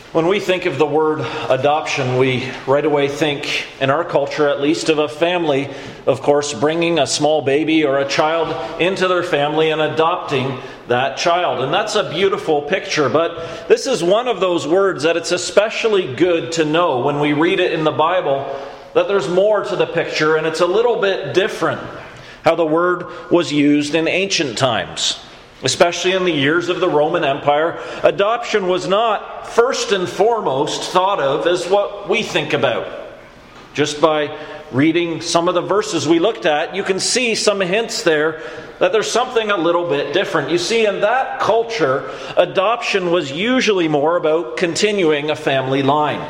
When we think of the word adoption, we right away think, in our culture at least, of a family, of course, bringing a small baby or a child into their family and adopting that child. And that's a beautiful picture, but this is one of those words that it's especially good to know when we read it in the Bible, that there's more to the picture and it's a little bit different how the word was used in ancient times. Especially in the years of the Roman Empire, adoption was not first and foremost thought of as what we think about. Just by reading some of the verses we looked at, you can see some hints there that there's something a little bit different. You see, in that culture, adoption was usually more about continuing a family line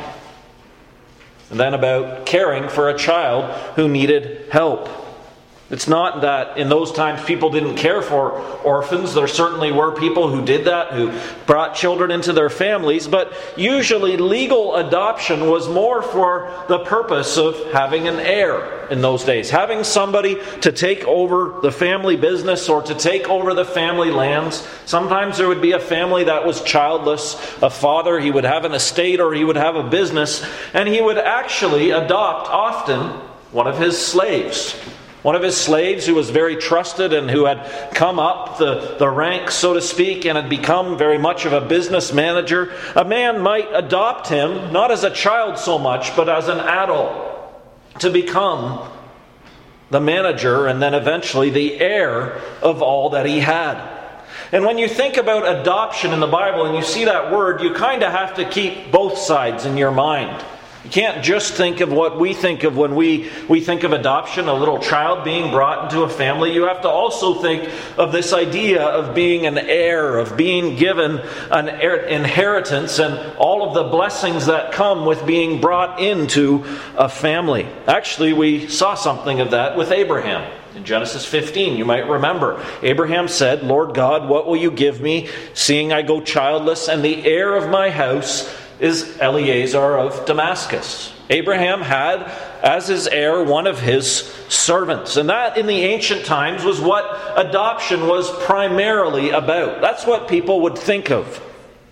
than about caring for a child who needed help. It's not that in those times people didn't care for orphans. There certainly were people who did that, who brought children into their families. But usually legal adoption was more for the purpose of having an heir in those days. Having somebody to take over the family business or to take over the family lands. Sometimes there would be a family that was childless. A father, he would have an estate or he would have a business. And he would actually adopt often one of his slaves. One of his slaves who was very trusted and who had come up the ranks, so to speak, and had become very much of a business manager. A man might adopt him, not as a child so much, but as an adult, to become the manager and then eventually the heir of all that he had. And when you think about adoption in the Bible and you see that word, you kind of have to keep both sides in your mind. You can't just think of what we think of when we think of adoption, a little child being brought into a family. You have to also think of this idea of being an heir, of being given an inheritance and all of the blessings that come with being brought into a family. Actually, we saw something of that with Abraham. In Genesis 15, you might remember, Abraham said, "Lord God, what will you give me, seeing I go childless, and the heir of my house is Eliezer of Damascus." Abraham had as his heir one of his servants. And that in the ancient times was what adoption was primarily about. That's what people would think of.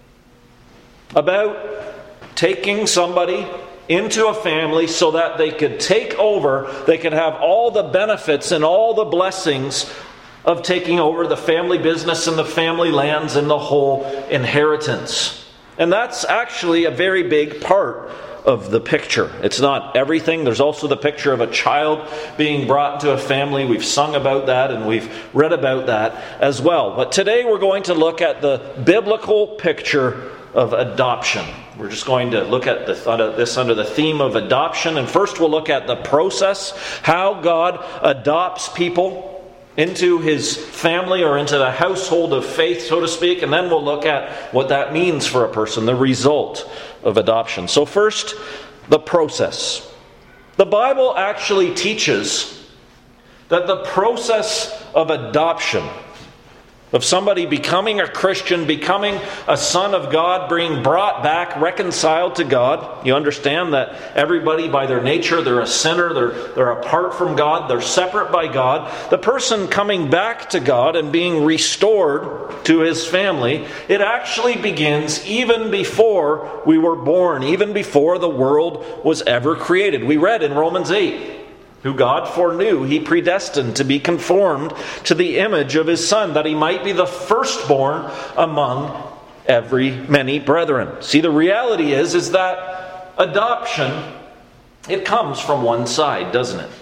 About taking somebody into a family so that they could take over, they could have all the benefits and all the blessings of taking over the family business and the family lands and the whole inheritance. And that's actually a very big part of the picture. It's not everything. There's also the picture of a child being brought into a family. We've sung about that and we've read about that as well. But today we're going to look at the biblical picture of adoption. We're just going to look at this under the theme of adoption. And first we'll look at the process, how God adopts people into his family or into the household of faith, so to speak. And then we'll look at what that means for a person, the result of adoption. So first, the process. The Bible actually teaches that the process of adoption, of somebody becoming a Christian, becoming a son of God, being brought back, reconciled to God. You understand that everybody by their nature, they're a sinner, they're apart from God, they're separate by God. The person coming back to God and being restored to his family, it actually begins even before we were born, even before the world was ever created. We read in Romans 8, who God foreknew, he predestined to be conformed to the image of his Son, that he might be the firstborn among many brethren. See, the reality is that adoption, it comes from one side, doesn't it?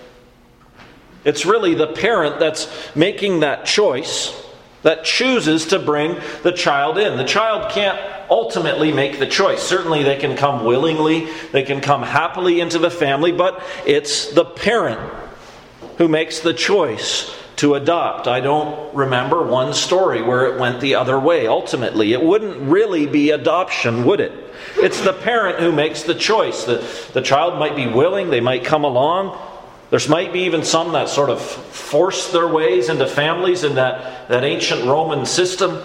It's really the parent that's making that choice, that chooses to bring the child in. The child can't ultimately make the choice. Certainly they can come willingly, they can come happily into the family, but it's the parent who makes the choice to adopt. I don't remember one story where it went the other way. Ultimately, it wouldn't really be adoption, would it? It's the parent who makes the choice. The child might be willing, they might come along. There might be even some that sort of force their ways into families in that ancient Roman system.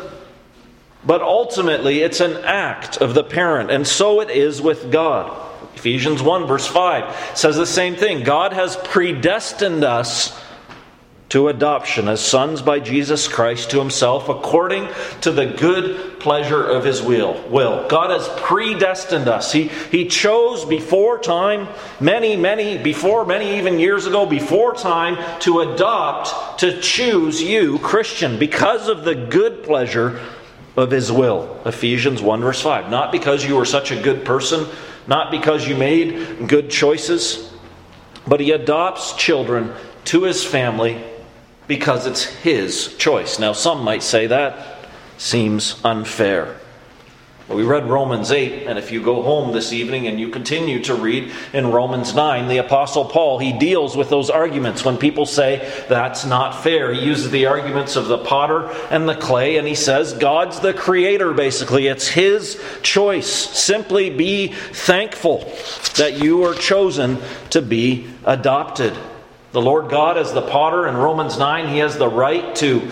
But ultimately, it's an act of the parent. And so it is with God. Ephesians 1 verse 5 says the same thing. God has predestined us to adoption as sons by Jesus Christ to himself according to the good pleasure of his will. God has predestined us. He chose before time, many even years ago, before time, to adopt, to choose you, Christian, because of the good pleasure of his will. Ephesians 1 verse 5. Not because you were such a good person, not because you made good choices, but he adopts children to his family because it's his choice. Now, some might say that seems unfair. Well, we read Romans 8, and if you go home this evening and you continue to read in Romans 9, the Apostle Paul, he deals with those arguments when people say that's not fair. He uses the arguments of the potter and the clay, and he says God's the creator, basically. It's his choice. Simply be thankful that you are chosen to be adopted. The Lord God, as the potter in Romans 9, he has the right to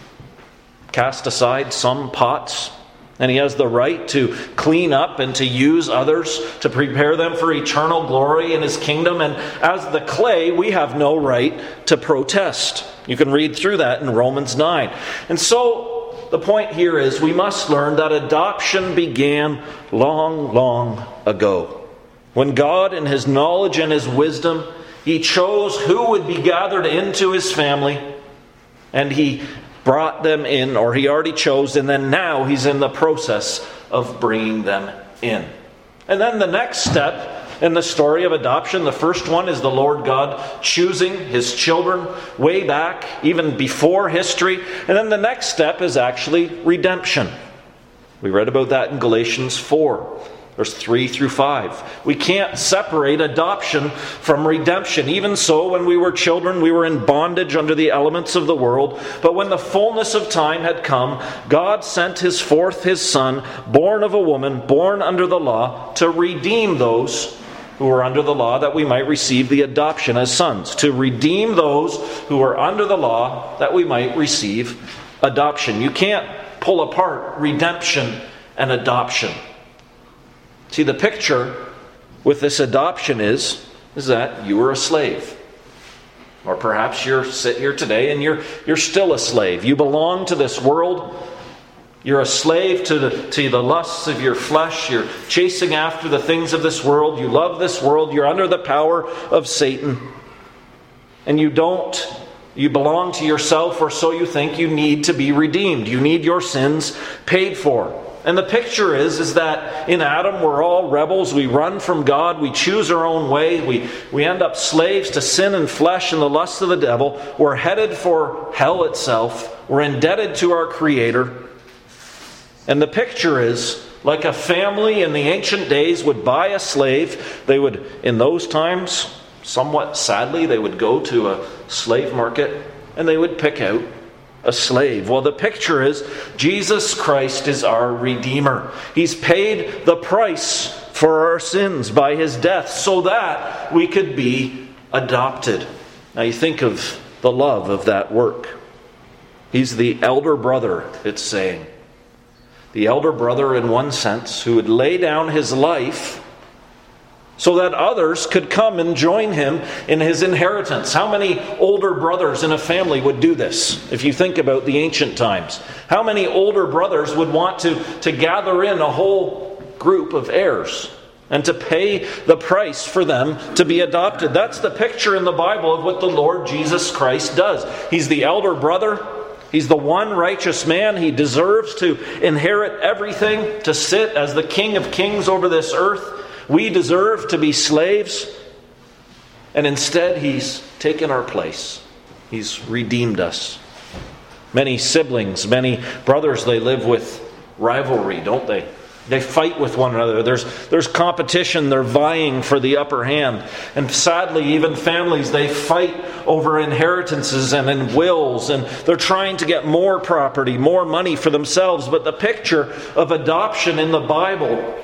cast aside some pots, and he has the right to clean up and to use others to prepare them for eternal glory in his kingdom. And as the clay, we have no right to protest. You can read through that in Romans 9. And so the point here is we must learn that adoption began long ago. When God, in his knowledge and his wisdom, he chose who would be gathered into his family, and he brought them in, or he already chose, and then now he's in the process of bringing them in. And then the next step in the story of adoption, the first one is the Lord God choosing his children way back, even before history. And then the next step is actually redemption. We read about that in Galatians 4. There's 3 through 5. We can't separate adoption from redemption. Even so, when we were children, we were in bondage under the elements of the world. But when the fullness of time had come, God sent his Son, born of a woman, born under the law, to redeem those who were under the law, that we might receive the adoption as sons. To redeem those who were under the law, that we might receive adoption. You can't pull apart redemption and adoption. See, the picture with this adoption is that you were a slave. Or perhaps you're sitting here today and you're still a slave. You belong to this world. You're a slave to the lusts of your flesh. You're chasing after the things of this world. You love this world. You're under the power of Satan. And you belong to yourself, or so you think. You need to be redeemed. You need your sins paid for. And the picture is that in Adam we're all rebels. We run from God. We choose our own way. We end up slaves to sin and flesh and the lusts of the devil. We're headed for hell itself. We're indebted to our Creator. And the picture is like a family in the ancient days would buy a slave. They would, in those times, somewhat sadly, they would go to a slave market and they would pick out a slave. Well, the picture is Jesus Christ is our Redeemer. He's paid the price for our sins by his death so that we could be adopted. Now you think of the love of that work. He's the elder brother, it's saying. The elder brother, in one sense, who would lay down his life so that others could come and join him in his inheritance. How many older brothers in a family would do this? If you think about the ancient times. How many older brothers would want to gather in a whole group of heirs and to pay the price for them to be adopted? That's the picture in the Bible of what the Lord Jesus Christ does. He's the elder brother. He's the one righteous man. He deserves to inherit everything, to sit as the King of Kings over this earth. We deserve to be slaves, and instead he's taken our place. He's redeemed us. Many siblings, many brothers, they live with rivalry, don't they? They fight with one another. There's competition. They're vying for the upper hand. And sadly, even families, they fight over inheritances and in wills. And they're trying to get more property, more money for themselves. But the picture of adoption in the Bible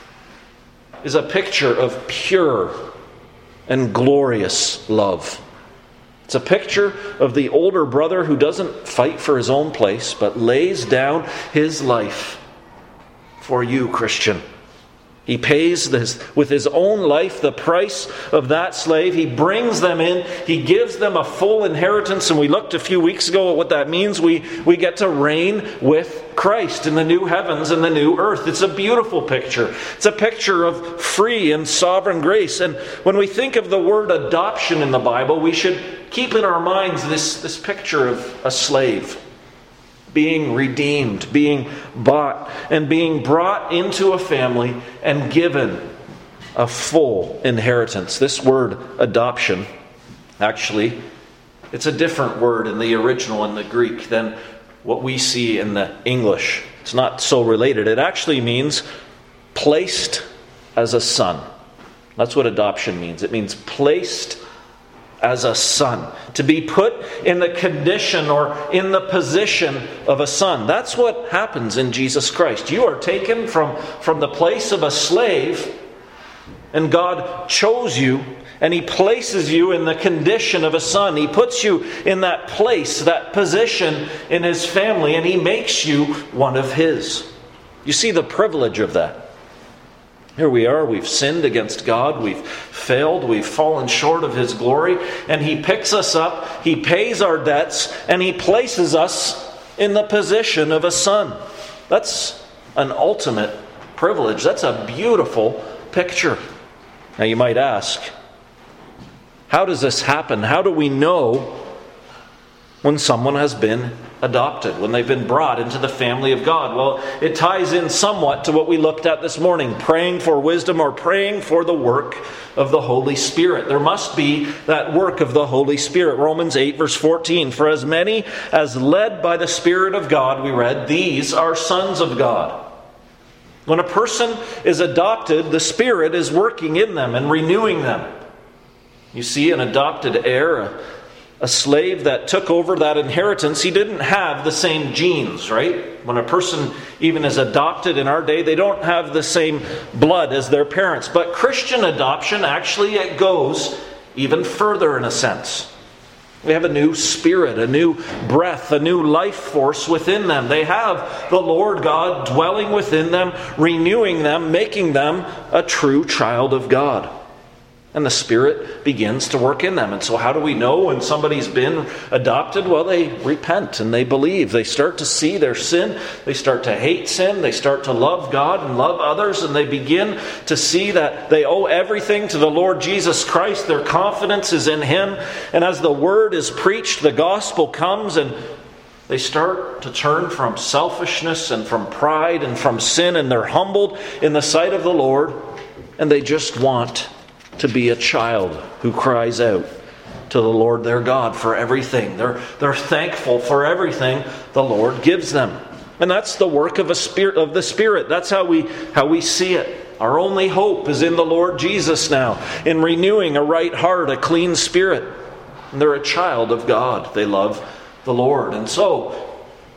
is a picture of pure and glorious love. It's a picture of the older brother who doesn't fight for his own place, but lays down his life for you, Christian. He pays this with his own life, the price of that slave. He brings them in. He gives them a full inheritance. And we looked a few weeks ago at what that means. We get to reign with Christ in the new heavens and the new earth. It's a beautiful picture. It's a picture of free and sovereign grace. And when we think of the word adoption in the Bible, we should keep in our minds this picture of a slave being redeemed, being bought, and being brought into a family and given a full inheritance. This word adoption, actually, it's a different word in the original, in the Greek, than what we see in the English. It's not so related. It actually means placed as a son. That's what adoption means. It means placed as a son. To be put in the condition or in the position of a son. That's what happens in Jesus Christ. You are taken from the place of a slave, and God chose you, and He places you in the condition of a son. He puts you in that place, that position in His family, and He makes you one of His. You see the privilege of that. Here we are, we've sinned against God, we've failed, we've fallen short of His glory, and He picks us up, He pays our debts, and He places us in the position of a son. That's an ultimate privilege. That's a beautiful picture. Now you might ask, how does this happen? How do we know when someone has been adopted, when they've been brought into the family of God? Well, it ties in somewhat to what we looked at this morning, praying for wisdom or praying for the work of the Holy Spirit. There must be that work of the Holy Spirit. Romans 8 verse 14, for as many as led by the Spirit of God, we read, these are sons of God. When a person is adopted, the Spirit is working in them and renewing them. You see, an adopted heir, a slave that took over that inheritance, he didn't have the same genes, right? When a person even is adopted in our day, they don't have the same blood as their parents. But Christian adoption, actually, it goes even further in a sense. They have a new spirit, a new breath, a new life force within them. They have the Lord God dwelling within them, renewing them, making them a true child of God. And the Spirit begins to work in them. And so how do we know when somebody's been adopted? Well, they repent and they believe. They start to see their sin. They start to hate sin. They start to love God and love others. And they begin to see that they owe everything to the Lord Jesus Christ. Their confidence is in Him. And as the Word is preached, the gospel comes, and they start to turn from selfishness and from pride and from sin. And they're humbled in the sight of the Lord. And they just want to be a child who cries out to the Lord their God for everything. They're thankful for everything the Lord gives them. And that's the work of the Spirit. That's how we see it. Our only hope is in the Lord Jesus now, in renewing a right heart, a clean spirit. And they're a child of God. They love the Lord. And so,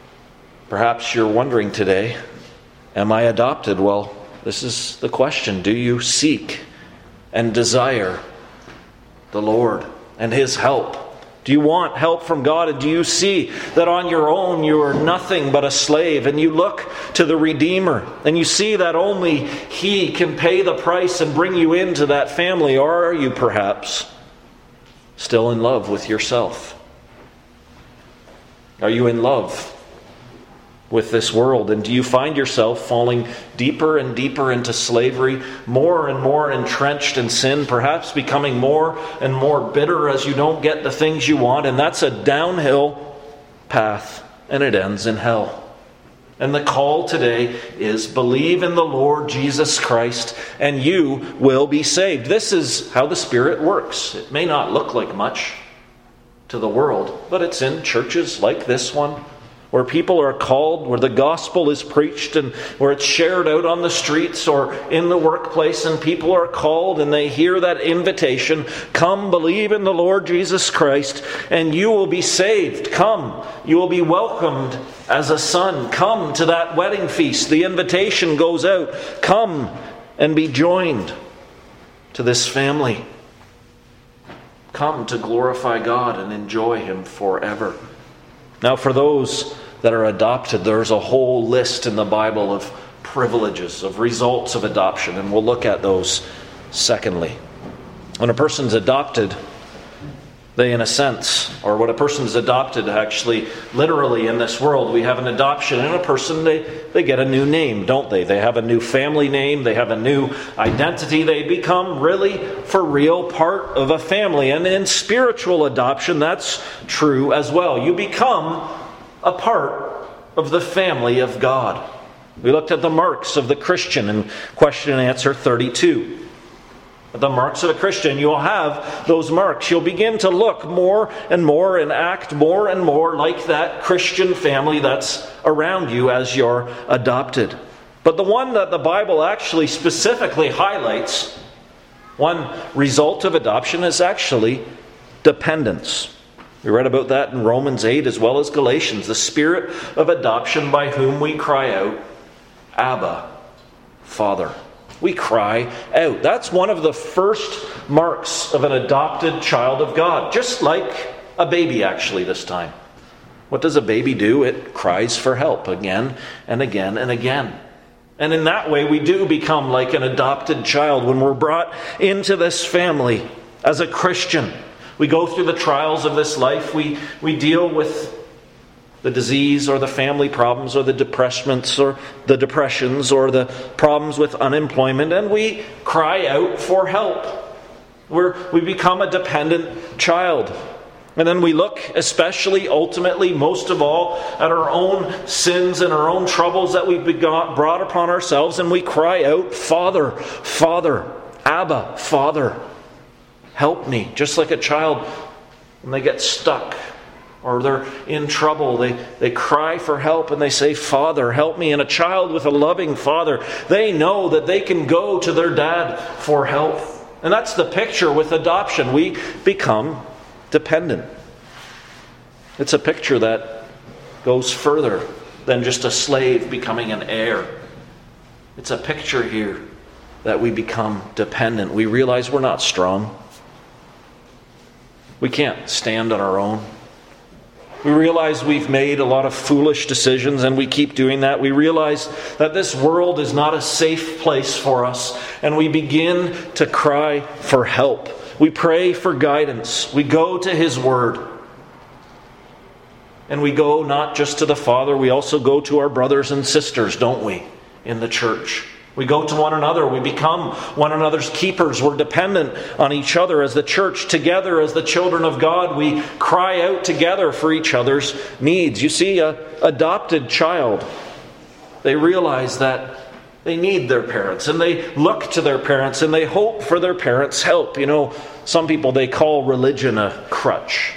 perhaps you're wondering today, am I adopted? Well, this is the question. Do you seek and desire the Lord and His help? Do you want help from God? And do you see that on your own you are nothing but a slave, and you look to the Redeemer and you see that only He can pay the price and bring you into that family? Or are you perhaps still in love with yourself? Are you in love with this world? And do you find yourself falling deeper and deeper into slavery, more and more entrenched in sin, perhaps becoming more and more bitter as you don't get the things you want? And that's a downhill path, and it ends in hell. And the call today is believe in the Lord Jesus Christ and you will be saved. This is how the Spirit works. It may not look like much to the world, but it's in churches like this one, where people are called, where the gospel is preached, and where it's shared out on the streets or in the workplace, and people are called and they hear that invitation, come believe in the Lord Jesus Christ and you will be saved. Come, you will be welcomed as a son. Come to that wedding feast. The invitation goes out. Come and be joined to this family. Come to glorify God and enjoy Him forever. Now, for those that are adopted, there's a whole list in the Bible of privileges, of results of adoption, and we'll look at those secondly. When a person's adopted, they, in a sense, or when a person's adopted, actually, literally in this world, we have an adoption, and a person, they get a new name, don't they? They have a new family name, they have a new identity, they become really, for real, part of a family. And in spiritual adoption, that's true as well. You become a part of the family of God. We looked at the marks of the Christian in question and answer 32. The marks of a Christian, you'll have those marks. You'll begin to look more and more and act more and more like that Christian family that's around you as you're adopted. But the one that the Bible actually specifically highlights, one result of adoption, is actually dependence. We read about that in Romans 8 as well as Galatians. The spirit of adoption by whom we cry out, Abba, Father. We cry out. That's one of the first marks of an adopted child of God. Just like a baby, actually, this time. What does a baby do? It cries for help again and again and again. And in that way, we do become like an adopted child when we're brought into this family as a Christian. We go through the trials of this life. We deal with the disease or the family problems or the depressions or the problems with unemployment, and we cry out for help. We become a dependent child. And then we look, especially, ultimately, most of all, at our own sins and our own troubles that we've brought upon ourselves, and we cry out, Father, Father, Abba, Father, help me. Just like a child, when they get stuck or they're in trouble, they cry for help and they say, Father, help me. And a child with a loving father, they know that they can go to their dad for help. And that's the picture with adoption. We become dependent. It's a picture that goes further than just a slave becoming an heir. It's a picture here that we become dependent. We realize we're not strong. We can't stand on our own. We realize we've made a lot of foolish decisions and we keep doing that. We realize that this world is not a safe place for us, and we begin to cry for help. We pray for guidance. We go to His Word. And we go not just to the Father, we also go to our brothers and sisters, don't we, in the church. We go to one another. We become one another's keepers. We're dependent on each other as the church. Together as the children of God, we cry out together for each other's needs. You see, an adopted child, they realize that they need their parents, and they look to their parents, and they hope for their parents' help. You know, some people, they call religion a crutch.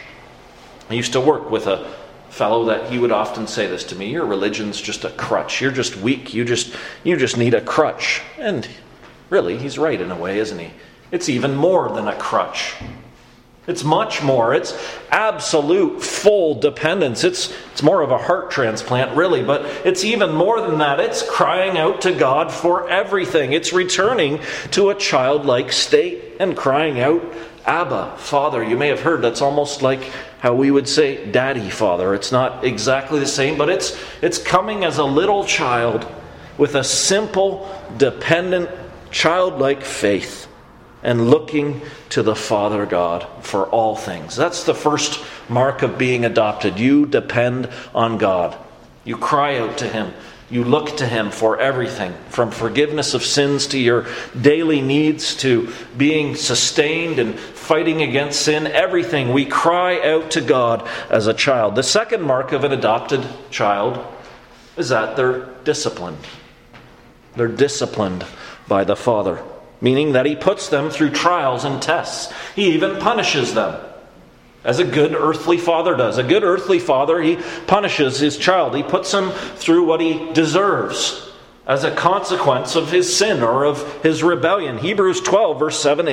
I used to work with a fellow that he would often say this to me: your religion's just a crutch. You're just weak. You just need a crutch. And really, he's right in a way, isn't he? It's even more than a crutch. It's much more. It's absolute, full dependence. It's more of a heart transplant, really, but it's even more than that. It's crying out to God for everything. It's returning to a childlike state and crying out, Abba, Father. You may have heard that's almost like how we would say Daddy, Father. It's not exactly the same, but it's coming as a little child with a simple, dependent, childlike faith and looking to the Father God for all things. That's the first mark of being adopted. You depend on God. You cry out to Him. You look to Him for everything, from forgiveness of sins to your daily needs to being sustained and fighting against sin. Everything, we cry out to God as a child. The second mark of an adopted child is that they're disciplined. They're disciplined by the Father, meaning that He puts them through trials and tests. He even punishes them, as a good earthly father does. A good earthly father, he punishes his child. He puts him through what he deserves as a consequence of his sin or of his rebellion. Hebrews 12, verse 7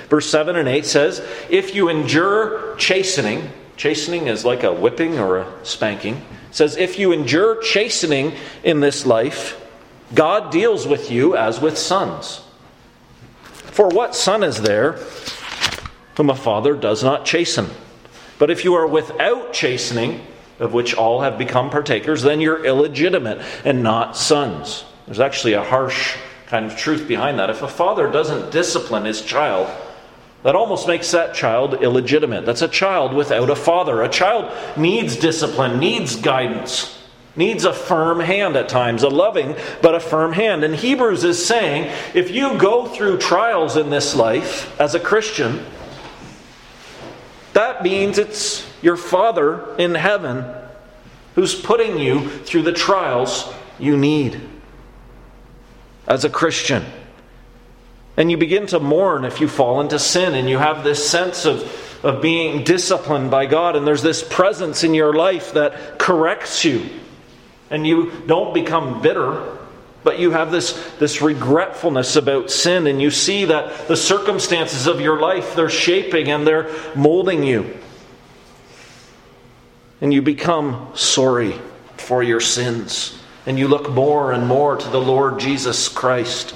and 8 says, if you endure chastening is like a whipping or a spanking. It says, if you endure chastening in this life, God deals with you as with sons. For what son is there whom a father does not chasten? But if you are without chastening, of which all have become partakers, then you're illegitimate and not sons. There's actually a harsh kind of truth behind that. If a father doesn't discipline his child, that almost makes that child illegitimate. That's a child without a father. A child needs discipline, needs guidance, needs a firm hand at times, a loving but a firm hand. And Hebrews is saying, if you go through trials in this life as a Christian, that means it's your Father in heaven who's putting you through the trials you need as a Christian. And you begin to mourn if you fall into sin, and you have this sense of being disciplined by God, and there's this presence in your life that corrects you. And you don't become bitter, but you have this regretfulness about sin, and you see that the circumstances of your life, they're shaping and they're molding you. And you become sorry for your sins, and you look more and more to the Lord Jesus Christ.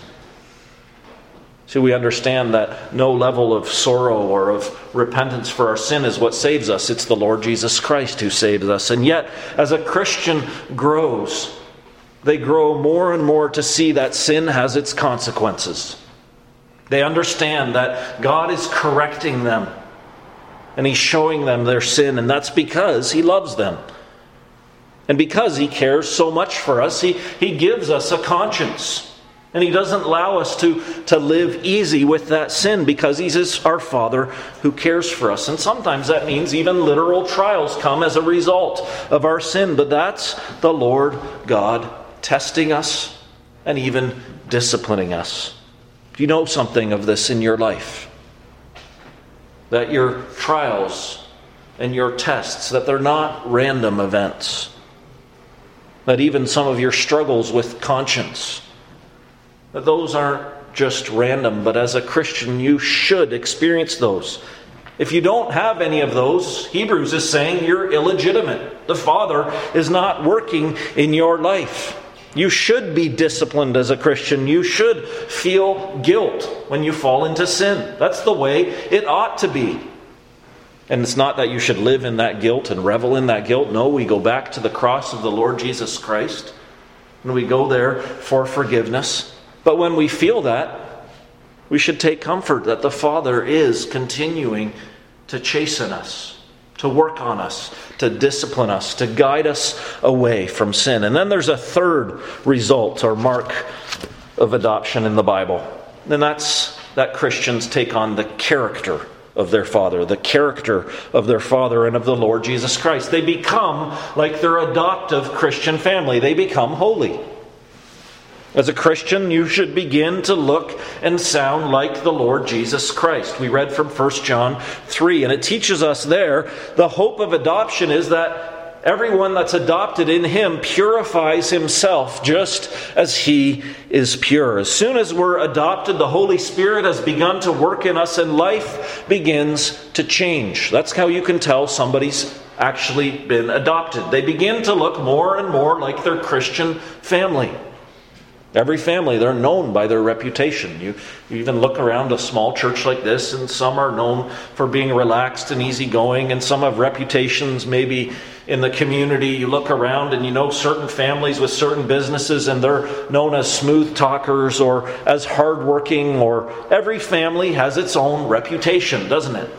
See, we understand that no level of sorrow or of repentance for our sin is what saves us. It's the Lord Jesus Christ who saves us. And yet, as a Christian grows, they grow more and more to see that sin has its consequences. They understand that God is correcting them, and He's showing them their sin, and that's because He loves them. And because He cares so much for us, He gives us a conscience. And He doesn't allow us to live easy with that sin, because He's our Father who cares for us. And sometimes that means even literal trials come as a result of our sin. But that's the Lord God testing us and even disciplining us. Do you know something of this in your life? That your trials and your tests, that they're not random events. That even some of your struggles with conscience, that those aren't just random, but as a Christian you should experience those. If you don't have any of those, Hebrews is saying you're illegitimate. The Father is not working in your life. You should be disciplined as a Christian. You should feel guilt when you fall into sin. That's the way it ought to be. And it's not that you should live in that guilt and revel in that guilt. No, we go back to the cross of the Lord Jesus Christ, and we go there for forgiveness. But when we feel that, we should take comfort that the Father is continuing to chasten us, to work on us, to discipline us, to guide us away from sin. And then there's a third result or mark of adoption in the Bible. And that's that Christians take on the character of their Father, the character of their Father and of the Lord Jesus Christ. They become like their adoptive Christian family. They become holy. As a Christian, you should begin to look and sound like the Lord Jesus Christ. We read from 1 John 3, and it teaches us there the hope of adoption is that everyone that's adopted in Him purifies himself just as He is pure. As soon as we're adopted, the Holy Spirit has begun to work in us, and life begins to change. That's how you can tell somebody's actually been adopted. They begin to look more and more like their Christian family. Every family, they're known by their reputation. You even look around a small church like this, and some are known for being relaxed and easygoing, and some have reputations maybe in the community. You look around and you know certain families with certain businesses, and they're known as smooth talkers or as hardworking, or every family has its own reputation, doesn't it?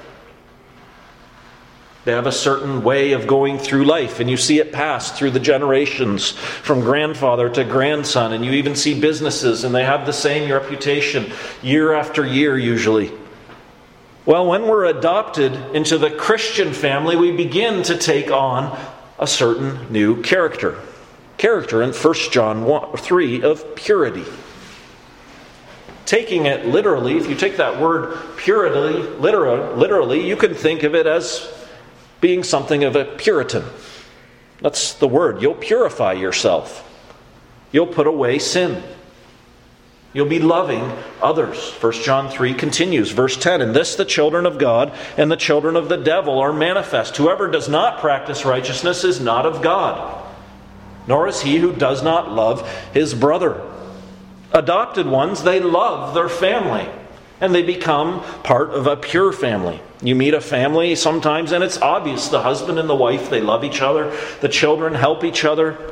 They have a certain way of going through life, and you see it pass through the generations from grandfather to grandson, and you even see businesses, and they have the same reputation year after year usually. Well, when we're adopted into the Christian family, we begin to take on a certain new character. Character in 1 John 3 of purity. Taking it literally, if you take that word purity literally, you can think of it as being something of a Puritan. That's the word. You'll purify yourself. You'll put away sin. You'll be loving others. 1 John 3 continues, verse 10, "In this the children of God and the children of the devil are manifest. Whoever does not practice righteousness is not of God, nor is he who does not love his brother." Adopted ones, they love their family, and they become part of a pure family. You meet a family sometimes, and it's obvious. The husband and the wife, they love each other. The children help each other.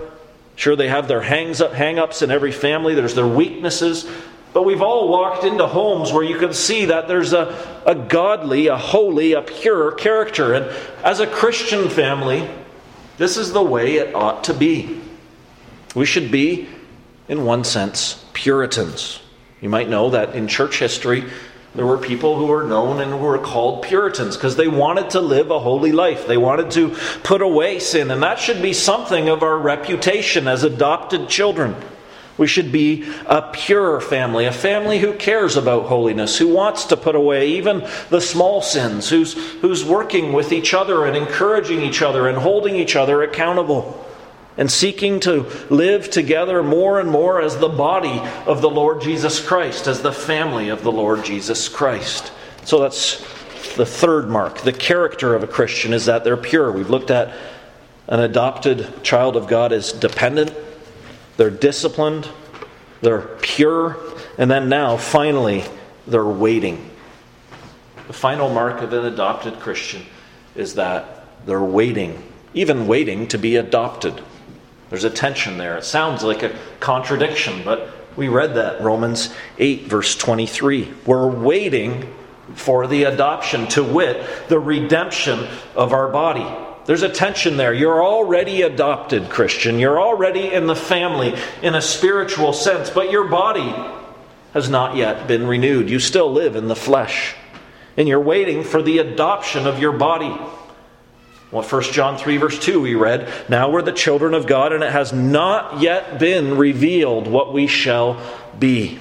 Sure, they have their hang-ups in every family. There's their weaknesses. But we've all walked into homes where you can see that there's a godly, a holy, a pure character. And as a Christian family, this is the way it ought to be. We should be, in one sense, Puritans. You might know that in church history, there were people who were known and who were called Puritans because they wanted to live a holy life. They wanted to put away sin. And that should be something of our reputation as adopted children. We should be a pure family, a family who cares about holiness, who wants to put away even the small sins, who's working with each other and encouraging each other and holding each other accountable, and seeking to live together more and more as the body of the Lord Jesus Christ, as the family of the Lord Jesus Christ. So that's the third mark. The character of a Christian is that they're pure. We've looked at an adopted child of God as dependent. They're disciplined, they're pure, and then now, finally, they're waiting. The final mark of an adopted Christian is that they're waiting, even waiting to be adopted. There's a tension there. It sounds like a contradiction, but we read that, Romans 8, verse 23. We're waiting for the adoption, to wit, the redemption of our body. There's a tension there. You're already adopted, Christian. You're already in the family in a spiritual sense, but your body has not yet been renewed. You still live in the flesh, and you're waiting for the adoption of your body. Well, 1 John 3, verse 2, we read, "Now we're the children of God, and it has not yet been revealed what we shall be.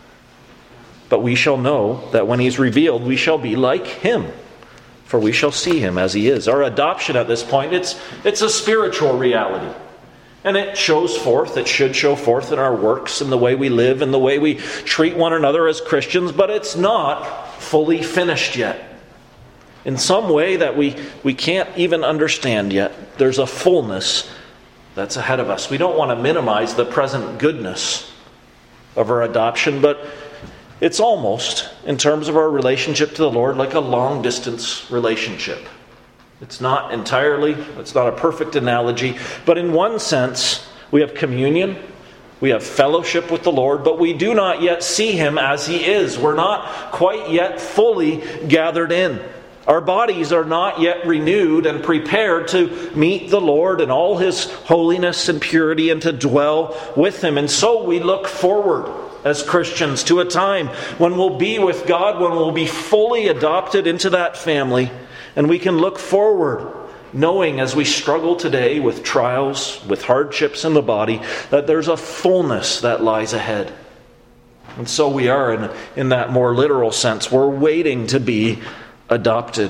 But we shall know that when He's revealed, we shall be like Him. For we shall see Him as He is." Our adoption at this point, it's a spiritual reality. And it shows forth, it should show forth in our works, in the way we live, in the way we treat one another as Christians, but it's not fully finished yet. In some way that we can't even understand yet, there's a fullness that's ahead of us. We don't want to minimize the present goodness of our adoption, but it's almost, in terms of our relationship to the Lord, like a long-distance relationship. It's not a perfect analogy, but in one sense, we have communion, we have fellowship with the Lord, but we do not yet see Him as He is. We're not quite yet fully gathered in. Our bodies are not yet renewed and prepared to meet the Lord in all His holiness and purity and to dwell with Him. And so we look forward as Christians to a time when we'll be with God, when we'll be fully adopted into that family, and we can look forward knowing as we struggle today with trials, with hardships in the body, that there's a fullness that lies ahead. And so we are, in that more literal sense, we're waiting to be adopted.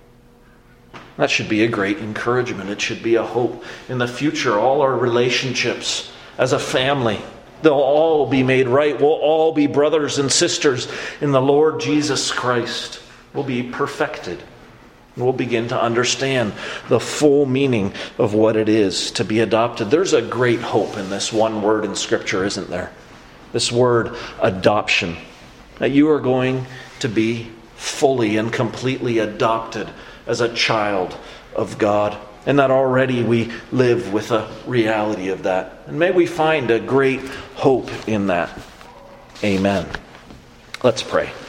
That should be a great encouragement. It should be a hope. In the future, all our relationships as a family, they'll all be made right. We'll all be brothers and sisters in the Lord Jesus Christ. We'll be perfected. We'll begin to understand the full meaning of what it is to be adopted. There's a great hope in this one word in Scripture, isn't there? This word, adoption. That you are going to be fully and completely adopted as a child of God. And that already we live with a reality of that. And may we find a great hope in that. Amen. Let's pray.